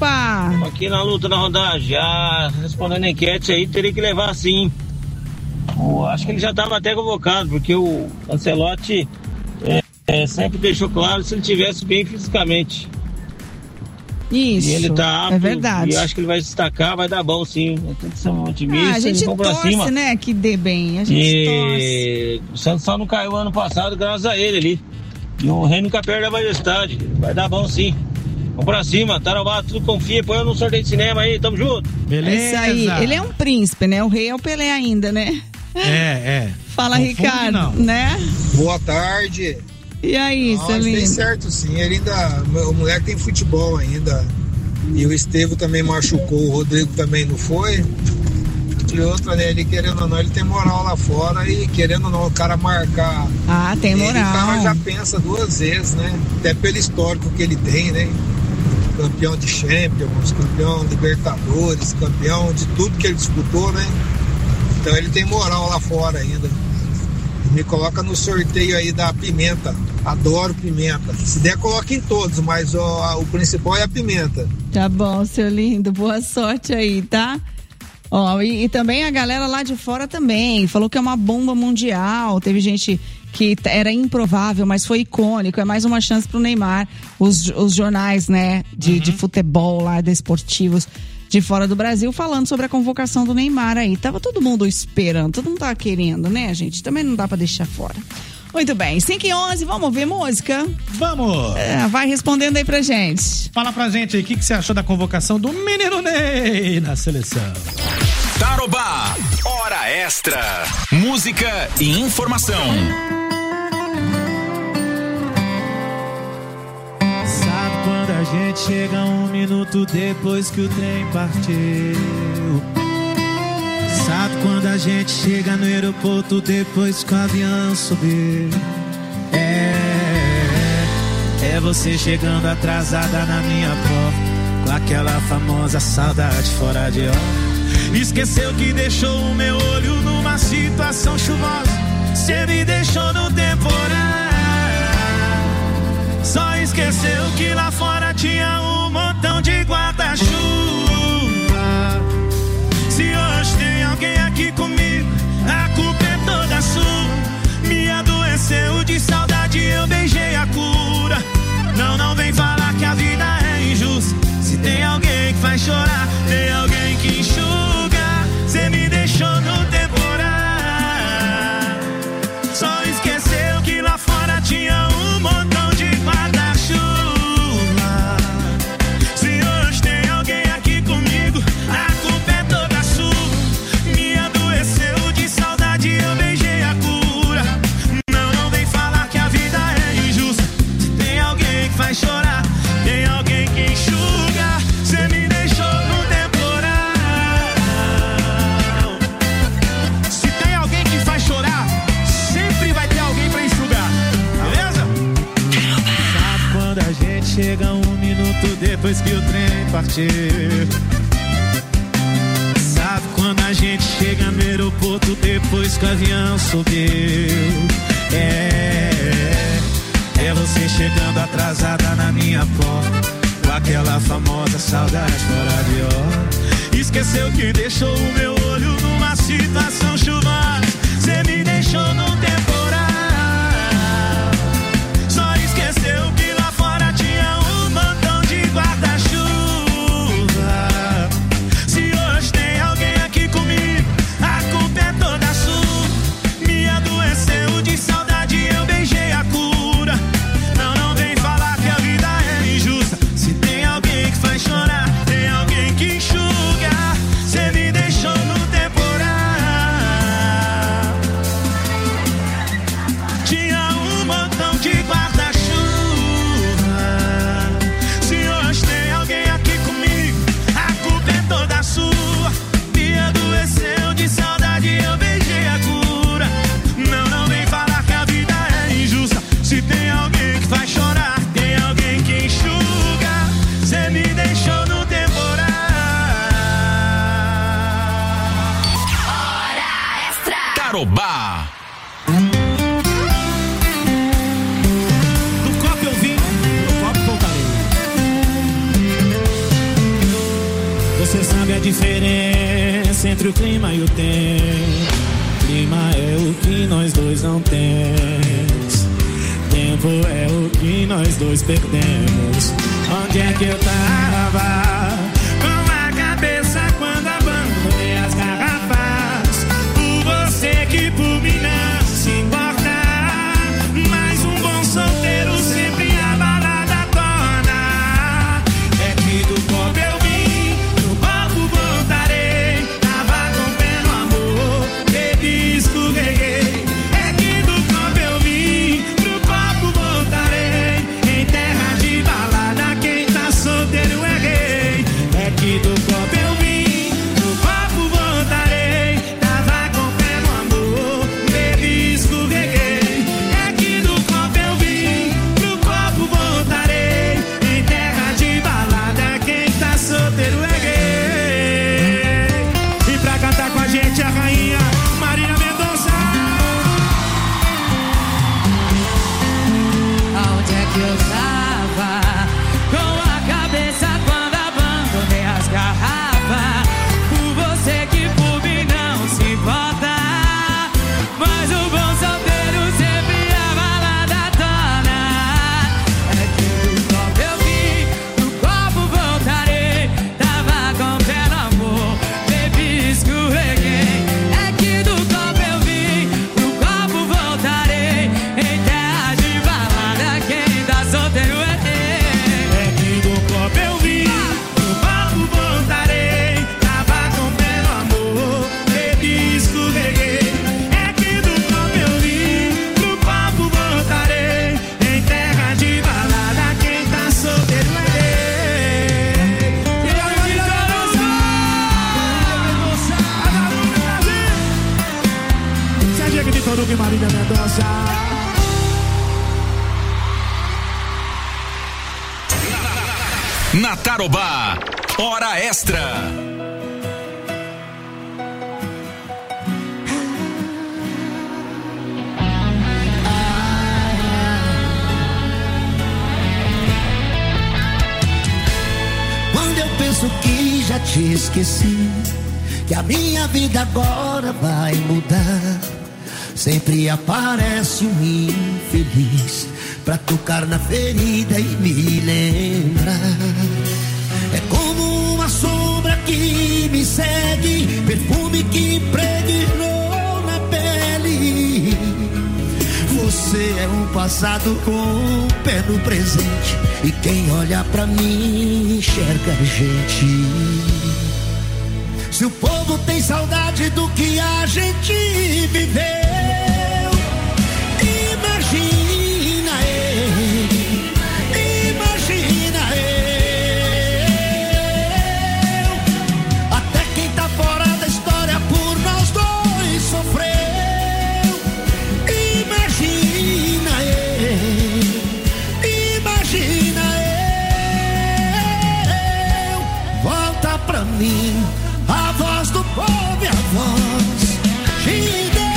Opa. Aqui na luta na rodagem, já respondendo a enquete aí, teria que levar sim. Acho que ele já estava até convocado, porque o Ancelotti sempre deixou claro se ele estivesse bem fisicamente. Isso, e ele tá apto, é verdade. E acho que ele vai se destacar, vai dar bom sim. Tem que ser um otimista. A gente torce, né, que dê bem. A gente torce. O Santos só não caiu ano passado graças a ele ali. E o rei nunca perde a majestade. Vai dar bom sim. Vamos pra cima, Tarobá, tudo confia, põe no sorteio de cinema aí, tamo junto. Beleza. É isso aí, ele é um príncipe, né? O rei é o Pelé ainda, né? Fala, Ricardo, não. Né? Boa tarde. E aí, seu lindo? Tem certo sim, ele ainda, o moleque tem futebol ainda. E o Estevão também machucou, o Rodrigo também não foi. E outra, né, ele querendo ou não, ele tem moral lá fora e querendo ou não, o cara marcar. Tem moral. O cara já pensa 2 vezes, né? Até pelo histórico que ele tem, né? Campeão de Champions, campeão de Libertadores, campeão de tudo que ele disputou, né? Então ele tem moral lá fora ainda. Me coloca no sorteio aí da pimenta. Adoro pimenta. Se der, coloca em todos, mas o principal é a pimenta. Tá bom, seu lindo. Boa sorte aí, tá? E também a galera lá de fora também falou que é uma bomba mundial. Teve gente que era improvável, mas foi icônico. É mais uma chance pro Neymar. Os jornais, né, de futebol lá, desportivos de fora do Brasil, falando sobre a convocação do Neymar aí. Tava todo mundo esperando, todo mundo tava querendo, né, gente? Também não dá pra deixar fora. Muito bem, 5h11, vamos ouvir música? Vamos! Vai respondendo aí pra gente. Fala pra gente aí, o que você achou da convocação do menino Ney na seleção? Tarobá, hora extra, música e informação. Sabe quando a gente chega 1 minuto depois que o trem partiu? Sabe quando a gente chega no aeroporto depois que o avião subiu? É você chegando atrasada na minha porta, com aquela famosa saudade fora de hora. Esqueceu que deixou o meu olho numa situação chuvosa, cê me deixou no temporal. Só esqueceu que lá fora tinha um montão de guarda-chuva. Se hoje tem alguém aqui comigo, a culpa é toda sua. Me adoeceu de saudade, eu beijei a cura. Não vem falar que a vida é injusta. Se tem alguém que faz chorar, tem alguém que enxuga. Cê me deixou no temporal. Só esqueceu que lá fora tinha um montão de guarda-chuva. Se hoje tem alguém aqui comigo, a culpa é toda sua. Me adoeceu de saudade, eu beijei a cura. Não vem falar que a vida é injusta. Se tem alguém que faz chorar, tem alguém que enxuga. Cê me deixou no temporal. Se tem alguém que faz chorar, sempre vai ter alguém pra enxugar. Beleza? Sabe quando a gente chega 1 minuto depois que o trem partiu? Sabe quando a gente chega no aeroporto depois que o avião subiu? É você chegando atrasada na minha porta, com aquela famosa saudade fora de hora. Esqueceu que deixou o meu olho numa situação chuvosa. Cê me deixou no temporal. Só esqueceu que lá fora tinha um montão de guarda-chuva. Se hoje tem alguém aqui comigo, a culpa é toda sua. Me adoeceu de saudade, eu beijei a cura. Não vem falar que a vida é injusta. Se tem alguém que faz chorar, tem alguém que enxuga. Cê me deixou no temporal. Tinha um montão de guarda-chuva. Se hoje tem alguém aqui comigo, a culpa é toda sua. Me adoeceu de saudade, eu beijei a cura. Não vem falar que a vida é injusta. Se tem alguém que faz chorar, tem alguém que enxuga. Cê me deixou no temporal. Hora extra. Tarobá. Do copo eu vim, do copo voltarei. Você sabe a diferença entre o clima e o tempo. clima é o que nós dois não temos. Tempo é o que nós dois perdemos. Onde é que eu tava? Com a cabeça quando abandonei as garrafas. Por você que por mim não se importa. Mas um bom solteiro sempre a balada torna. É que do copo eu vim, do copo voltarei. Tava com pé no amor, bebi, escorreguei. É que do copo eu vim, pro copo voltarei. Em terra de balada quem tá solteiro é rei. É que do copo eu vim, pro copo voltarei. Tava com pé no amor, bebi, escorreguei. É que do copo eu vim, pro copo voltarei. Em terra de balada quem tá solteiro é gay. E pra cantar com a gente a rainha Marília Mendonça. Aonde é que eu tava? Com a cabeça quando abandonei as garrafas. Por você que por mim não se importa. Mas o bom solteiro sempre a balada torna. É que do copo eu vim, do copo voltarei. Tava com pé no amor, bebi, escorreguei. É que do copo eu vim, do copo voltarei. Em terra de balada quem tá solteiro é rei. É que do copo eu vim, do copo voltarei. Tava com pé no amor, bebi, escorreguei. É que do copo eu vim, do copo voltarei. Em terra de balada quem tá solteiro é rei. E aí, Marília Mendonça! Serginho de Toruga e Marília Mendonça. Na Tarobá, hora extra. Quando eu penso que já te esqueci, que a minha vida agora vai mudar, sempre aparece um infeliz pra tocar na ferida e me lembrar. É como uma sombra que me segue, perfume que impregnou na pele. Você é um passado com o pé no presente, e quem olha pra mim enxerga a gente. Se o povo tem saudade do que a gente viveu, imagina ele, imagina eu. Até quem tá fora da história por nós dois sofreu. Imagina ele, imagina eu. Volta pra mim a voz do povo e a voz de Deus.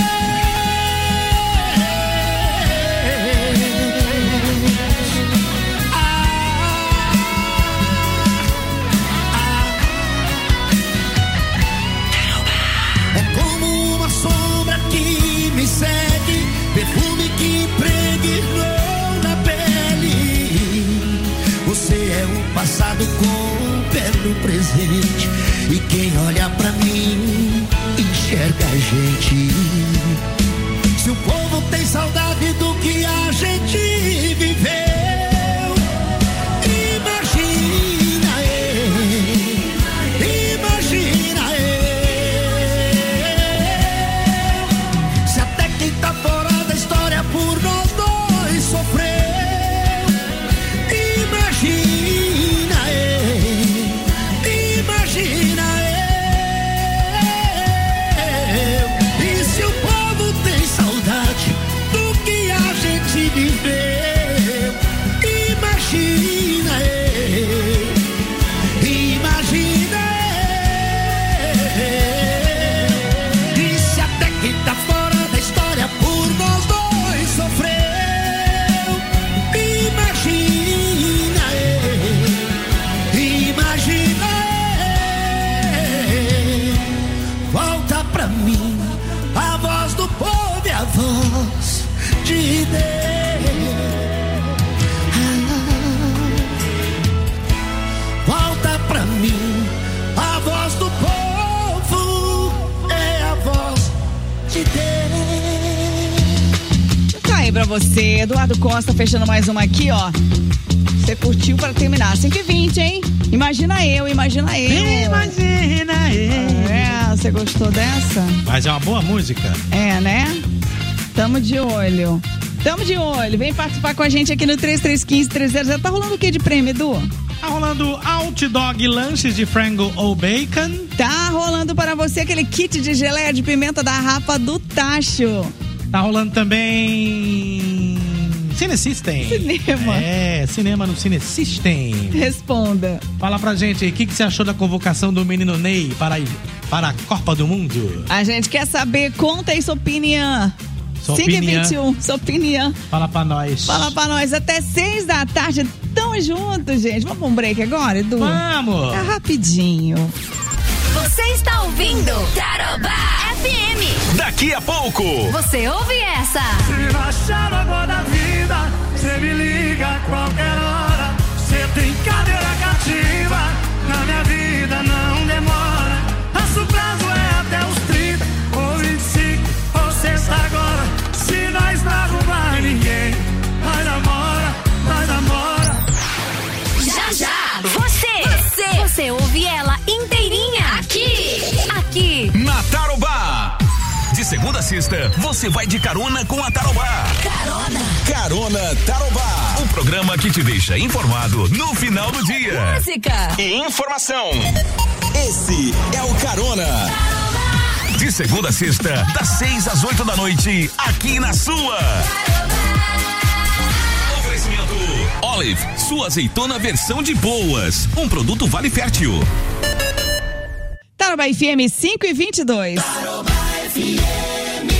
É como uma sombra que me segue, perfume que impregnou na pele. Você é um passado com o pé no presente, e quem olha pra mim enxerga a gente. Se o povo tem saudade do que a gente viveu, imagina ele, imagina eu. Se até quem tá fora da história por nós dois sofreu, imagina ele, imagina eu. E se o povo tem saudade do que você. Eduardo Costa fechando mais uma aqui, ó. Você curtiu para terminar. 5h20, hein? Imagina eu. Imagina eu. Você gostou dessa? Mas é uma boa música. É, né? Tamo de olho. Vem participar com a gente aqui no 3315-30. Tá rolando o que de prêmio, Edu? Tá rolando Outdog lanches de frango ou bacon. Tá rolando para você aquele kit de geleia de pimenta da Rapa do Tacho. Tá rolando também Cine System. Cinema. Cinema no Cine System. Responda. Fala pra gente aí, o que você achou da convocação do menino Ney para a Copa do Mundo? A gente quer saber, conta aí sua opinião. 5h21, sua opinião. Fala pra nós. Até 6 da tarde. Tamo junto, gente. Vamos pra um break agora, Edu? Vamos. É rapidinho. Você está ouvindo Tarobá FM. Daqui a pouco. Você ouve essa. Se baixar agora da vida, você me liga a qualquer hora. Você tem cadeira cativa. Na minha vida não demora. Nosso prazo é até os 30 ou 25 ou sexta agora. Se nós não arrumar ninguém, nós namora. Já. Você ouve ela inteirinha aqui. Na Tarobá. De segunda a sexta, você vai de carona com a Tarobá. Carona Tarobá. O programa que te deixa informado no final do dia. Música e informação. Esse é o Carona. De segunda a sexta, das 6 às 8 da noite, aqui na sua. Olive, sua azeitona versão de boas. Um produto Vale Fértil. Tarobá FM 5h22. Tarobá FM.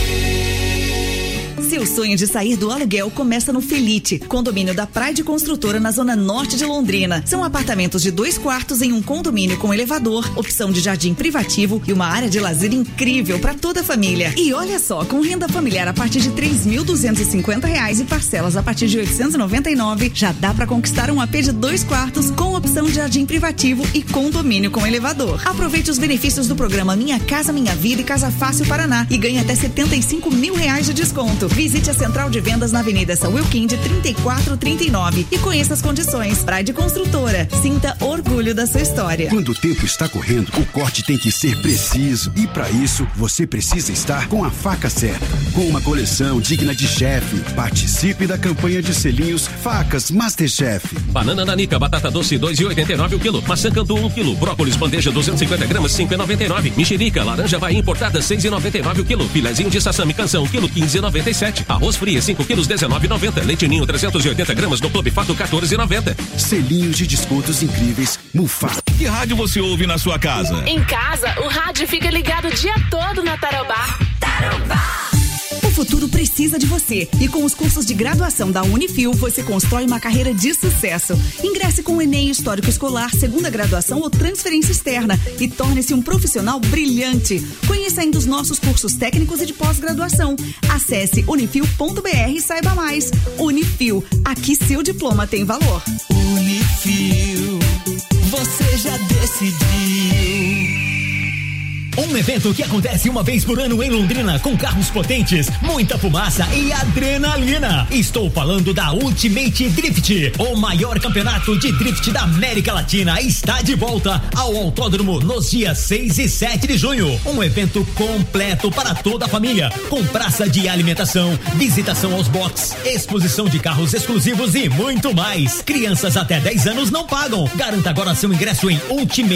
Seu sonho de sair do aluguel começa no Felite, condomínio da Praia Construtora na zona norte de Londrina. São apartamentos de 2 quartos em um condomínio com elevador, opção de jardim privativo e uma área de lazer incrível para toda a família. E olha só, com renda familiar a partir de R$ 3.250 e parcelas a partir de R$ 899, já dá para conquistar um AP de 2 quartos com opção de jardim privativo e condomínio com elevador. Aproveite os benefícios do programa Minha Casa Minha Vida e Casa Fácil Paraná e ganhe até R$75 mil de desconto. Visite a central de vendas na Avenida São Wilquinde 3439 e conheça as condições. Praia Construtora, sinta orgulho da sua história. Quando o tempo está correndo, o corte tem que ser preciso e para isso você precisa estar com a faca certa. Com uma coleção digna de chefe, participe da campanha de selinhos Facas Masterchef. Banana nanica, batata doce 2,89 o quilo, maçã cantu 1 quilo, brócolis bandeja 250 gramas 5,99, mexerica, laranja vai importada 6,99 o quilo, filezinho de sassami canção 1 quilo 15,97. Arroz fria 5 quilos 19,90. Leite ninho 380 gramas do Clube Fato 14,90. Selinhos de descontos incríveis. Mufato. Que rádio você ouve na sua casa? Em casa, o rádio fica ligado o dia todo na Tarobá. Tarobá. O futuro precisa de você e com os cursos de graduação da Unifil você constrói uma carreira de sucesso. Ingresse com o Enem Histórico Escolar, segunda graduação ou transferência externa e torne-se um profissional brilhante. Conheça ainda os nossos cursos técnicos e de pós-graduação. Acesse unifil.br e saiba mais. Unifil, aqui seu diploma tem valor. Unifil, você já decidiu. Um evento que acontece uma vez por ano em Londrina com carros potentes, muita fumaça e adrenalina. Estou falando da Ultimate Drift. O maior campeonato de drift da América Latina está de volta ao autódromo nos dias 6 e 7 de junho. Um evento completo para toda a família, com praça de alimentação, visitação aos boxes, exposição de carros exclusivos e muito mais. Crianças até 10 anos não pagam. Garanta agora seu ingresso em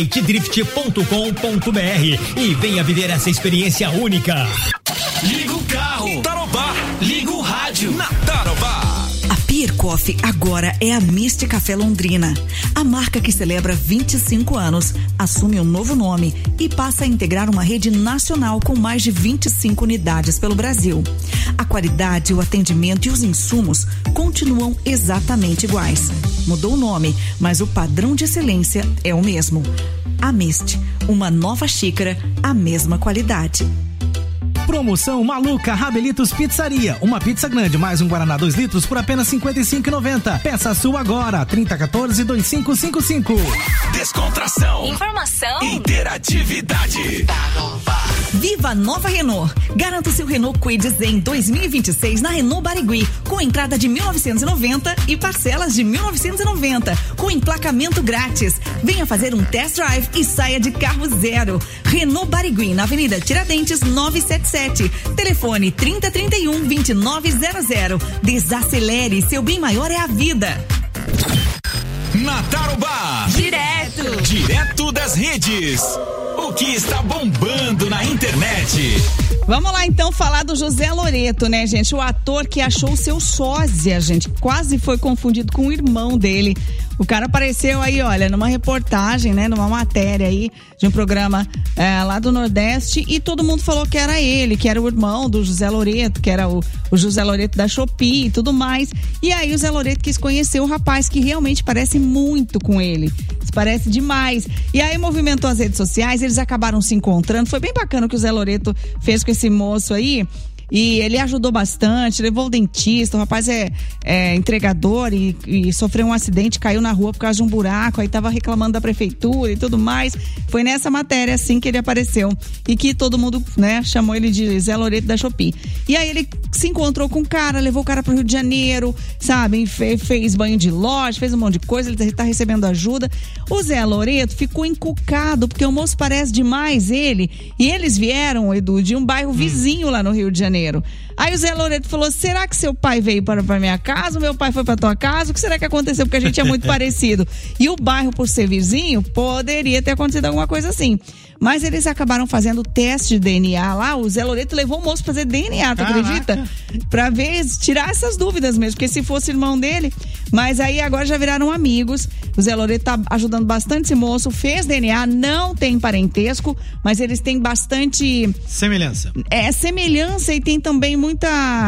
ultimatedrift.com.br e venha viver essa experiência única. Liga o carro, Tarobá. Liga o rádio, na Tarobá. A Pier Coffee agora é a Mist Café Londrina. A marca que celebra 25 anos assume um novo nome e passa a integrar uma rede nacional com mais de 25 unidades pelo Brasil. A qualidade, o atendimento e os insumos continuam exatamente iguais. Mudou o nome, mas o padrão de excelência é o mesmo. A Mist, uma nova xícara, a mesma qualidade. Promoção maluca Rabelitos Pizzaria. Uma pizza grande mais um Guaraná 2 litros por apenas R$ 55,90. Peça a sua agora, 3014-2555. Descontração. Informação. Interatividade. Viva a nova Renault. Garanta o seu Renault Kwid Zen 2026 na Renault Barigui, com entrada de 1.990 e parcelas de 1.990, com emplacamento grátis. Venha fazer um test drive e saia de carro zero. Renault Barigui, na Avenida Tiradentes 977. Telefone 3031-2900. Desacelere, seu bem maior é a vida. Na Tarobá. Direto das redes. O que está bombando na internet? Vamos lá então falar do José Loreto, né, gente? O ator que achou seu sósia, gente, quase foi confundido com o irmão dele. O cara apareceu aí, olha, numa reportagem, né, numa matéria aí de um programa lá do Nordeste, e todo mundo falou que era ele, que era o irmão do José Loreto, que era o José Loreto da Shopee e tudo mais. E aí o José Loreto quis conhecer o rapaz que realmente parece muito com ele. Parece demais. E aí movimentou as redes sociais, eles acabaram se encontrando. Foi bem bacana o que o Zé Loreto fez com esse moço aí. E ele ajudou bastante, levou o dentista. O rapaz é entregador e sofreu um acidente, caiu na rua por causa de um buraco, aí tava reclamando da prefeitura e tudo mais. Foi nessa matéria assim que ele apareceu e que todo mundo, né, chamou ele de Zé Loreto da Shopee. E aí ele se encontrou com o cara, levou o cara pro Rio de Janeiro, sabe, fez banho de loja, fez um monte de coisa, ele tá recebendo ajuda. O Zé Loreto ficou encucado porque o moço parece demais ele, e eles vieram, Edu, de um bairro vizinho lá no Rio de Janeiro. Aí o Zé Loreto falou: será que seu pai veio para minha casa? O meu pai foi para tua casa? O que será que aconteceu? Porque a gente é muito parecido. E o bairro, por ser vizinho, poderia ter acontecido alguma coisa assim. Mas eles acabaram fazendo teste de DNA lá. O Zé Loreto levou o moço pra fazer DNA, tu acredita? Pra ver, tirar essas dúvidas mesmo, porque se fosse irmão dele. Mas aí agora já viraram amigos. O Zé Loreto tá ajudando bastante esse moço, fez DNA, não tem parentesco, mas eles têm bastante semelhança. Semelhança, e tem também muita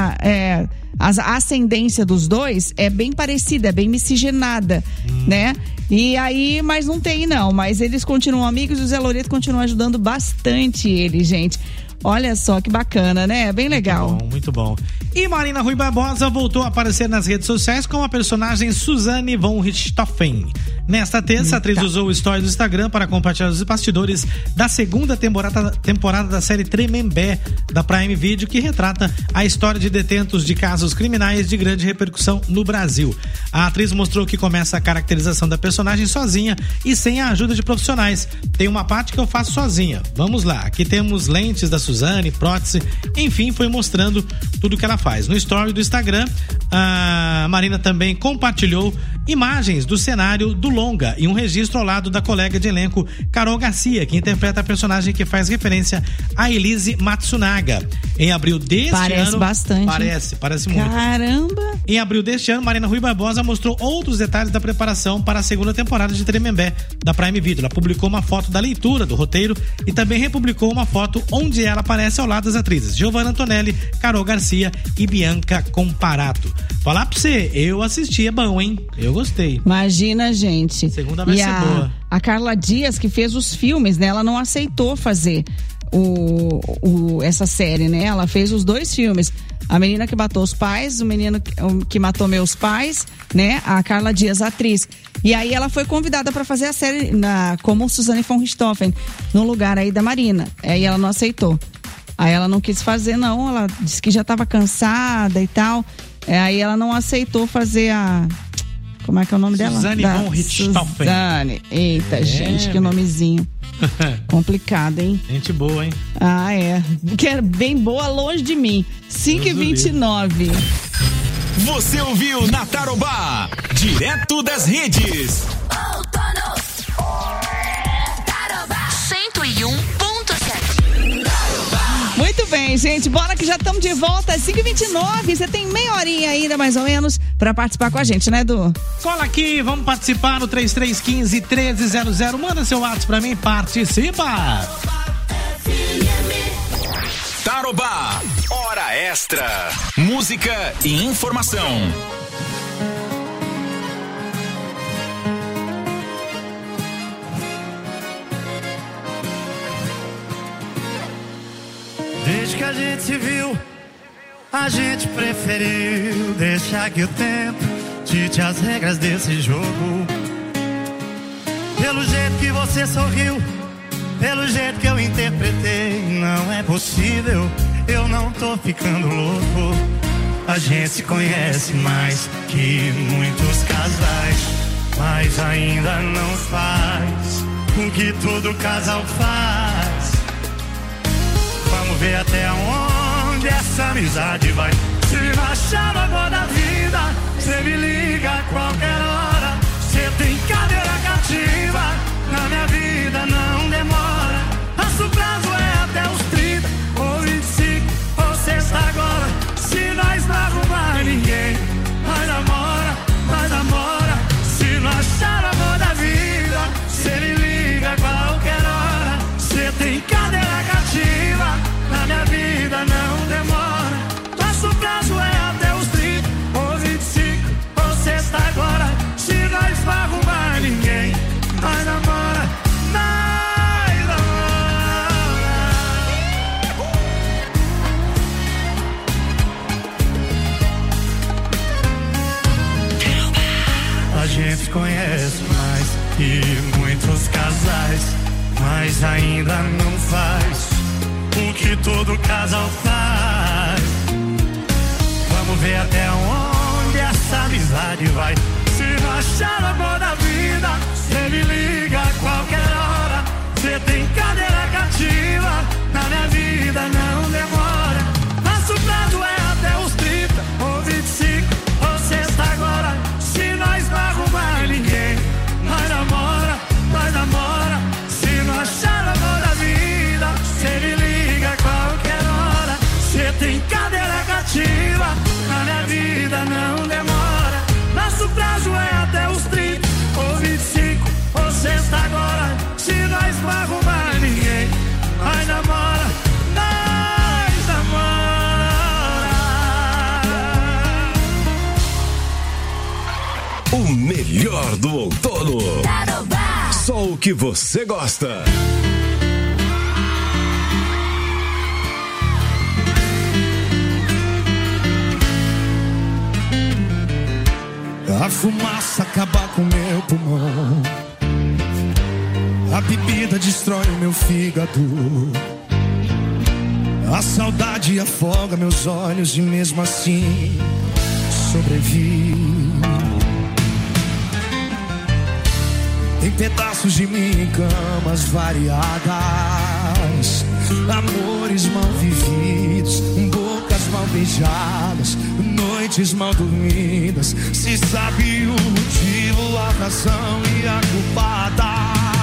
a ascendência dos dois é bem parecida, é bem miscigenada, né? E aí, mas não tem não, mas eles continuam amigos e o Zé Loreto continua ajudando bastante ele, gente. Olha só que bacana, né? Bem legal. Muito bom, muito bom. E Marina Rui Barbosa voltou a aparecer nas redes sociais com a personagem Suzane von Richthofen. Nesta terça, a atriz usou o story do Instagram para compartilhar os bastidores da segunda temporada da série Tremembé, da Prime Video, que retrata a história de detentos de casos criminais de grande repercussão no Brasil. A atriz mostrou que começa a caracterização da personagem sozinha e sem a ajuda de profissionais. Tem uma parte que eu faço sozinha. Vamos lá, aqui temos lentes da Suzane, prótese, enfim, foi mostrando tudo que ela faz. No story do Instagram, a Marina também compartilhou imagens do cenário do longa e um registro ao lado da colega de elenco Carol Garcia, que interpreta a personagem que faz referência a Elise Matsunaga. Em abril deste ano... Parece bastante. Parece muito. Caramba! Em abril deste ano, Marina Rui Barbosa mostrou outros detalhes da preparação para a segunda temporada de Tremembé, da Prime Video. Ela publicou uma foto da leitura do roteiro e também republicou uma foto onde ela aparece ao lado das atrizes Giovanna Antonelli, Carol Garcia e Bianca Comparato. Falar pra você, eu assisti, é bom, hein? Eu gostei. Imagina, gente. Segunda vai ser boa. A Carla Dias, que fez os filmes, né? Ela não aceitou fazer essa série, né? Ela fez os 2 filmes. A Menina que Matou os Pais, o Menino que Matou Meus Pais, né? A Carla Dias, a atriz. E aí ela foi convidada para fazer a série como Suzane von Richthofen, no lugar aí da Marina. Aí ela não aceitou. Aí ela não quis fazer, não. Ela disse que já estava cansada e tal. Aí ela não aceitou fazer a... Como é que é o nome dela? Suzane von Richthofen. Suzane. Eita, gente, que nomezinho. Complicado, hein? Gente boa, hein? Ah, é. Que é bem boa, longe de mim. 5h29. Você ouviu na Tarobá, direto das redes. Tarobá 101.7. Muito bem, gente, bora que já estamos de volta às 5h29, você tem meia horinha ainda, mais ou menos, pra participar com a gente, né, Edu? Cola aqui, vamos participar no 3315-1300, manda seu WhatsApp pra mim, participa! Tarobá, hora extra, música e informação. Desde Desde que a gente se viu, a gente preferiu deixar que o tempo dite as regras desse jogo. Pelo jeito que você sorriu, pelo jeito que eu interpretei, não é possível, eu não tô ficando louco. A gente se conhece mais que muitos casais, mas ainda não faz o que todo casal faz. Vamos ver até onde essa amizade vai. Se não achar o amor da vida, cê me liga a qualquer hora. Cê tem cadeira cativa, na minha vida não demora. Nosso prazo é até os 30 ou 25 ou sexta agora. Se nós não arrumar ninguém, nós namora, nós namora. Se não achar o amor da vida, cê me liga a qualquer hora. Cê tem cadeira cativa, na minha vida não demora. Nosso prazo é até os 30 ou 25 ou sexta agora. Se nós não arrumar ninguém, nós namora, nós namora. A gente conhece mais que muitos casais, mas ainda não faz o que todo casal faz. Vamos ver até onde essa amizade vai. Se não achar o amor da vida, cê me liga a qualquer hora. Cê tem cadeira cativa, na minha vida não demora. Nosso prazo é até os 30 ou 25 ou sexta agora. Se nós não arrumar ninguém, nós namora, nós namora. Se não achar o amor da vida, cê me liga a qualquer hora. Cê tem cadeira cativa, na minha vida não demora. Nosso prazo é até os 30 ou 25 ou sexta agora. Se nós não arrumar ninguém, nós namora, nós namora. O melhor do outono. Só o que você gosta. A fumaça acaba com meu pulmão, a bebida destrói o meu fígado, a saudade afoga meus olhos e mesmo assim sobrevivo. Tem pedaços de mim em camas variadas, amores mal vividos, bocas mal beijadas, noites mal dormidas. Se sabe o motivo, a razão e a culpada,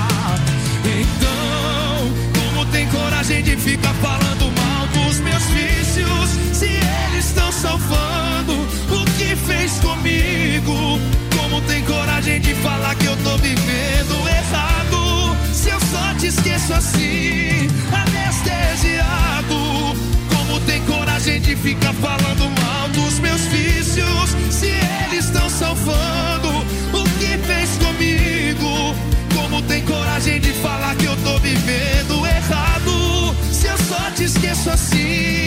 então como tem coragem de ficar falando mal dos meus vícios, se eles estão salvando o que fez comigo? Como tem coragem de falar que eu tô vivendo errado, se eu só te esqueço assim, anestesiado? Como tem coragem de ficar falando mal dos meus vícios, se eles estão salvando o que fez comigo? Como tem coragem de falar que eu tô vivendo errado, se eu só te esqueço assim,